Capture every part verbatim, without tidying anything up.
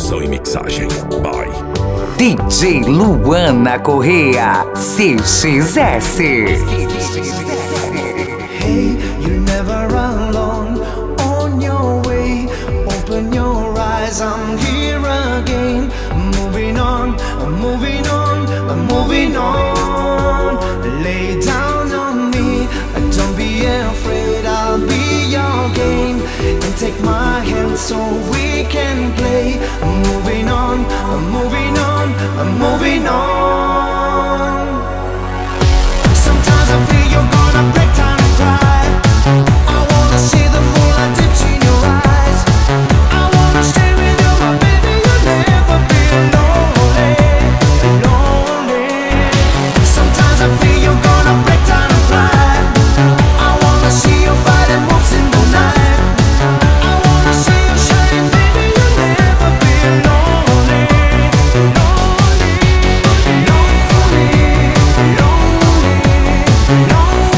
Produção e mixagem by D J Luana Correa, C X S. Hey, you're never alone. On your way, open your eyes. I'm here again. Moving on, I'm moving on, I'm moving on. Lay down on me. Don't be afraid, I'll be your game. And take my hand so we can play. I'm moving on, I'm moving on, I'm moving on. Sometimes I feel you're gonna break down and cry. I wanna see the moonlight dips in your eyes. I wanna stay with you, my baby, you'll never be lonely, lonely. Sometimes I feel you're gonna break down and cry. I wanna see your body moves in the night. I wanna see you shine, baby, you'll never be lonely, lonely, lonely, lonely,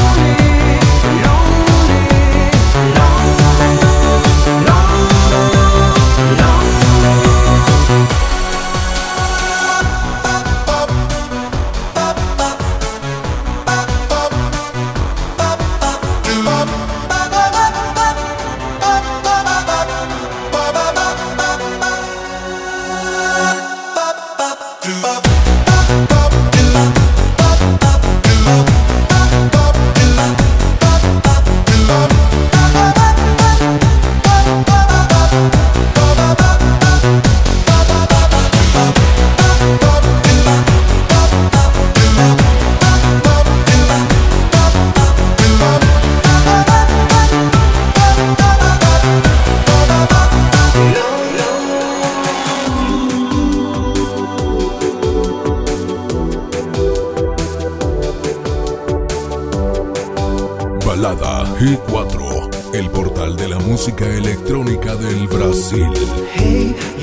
Balada G cuatro, el portal de la música electrónica del Brasil. Hey,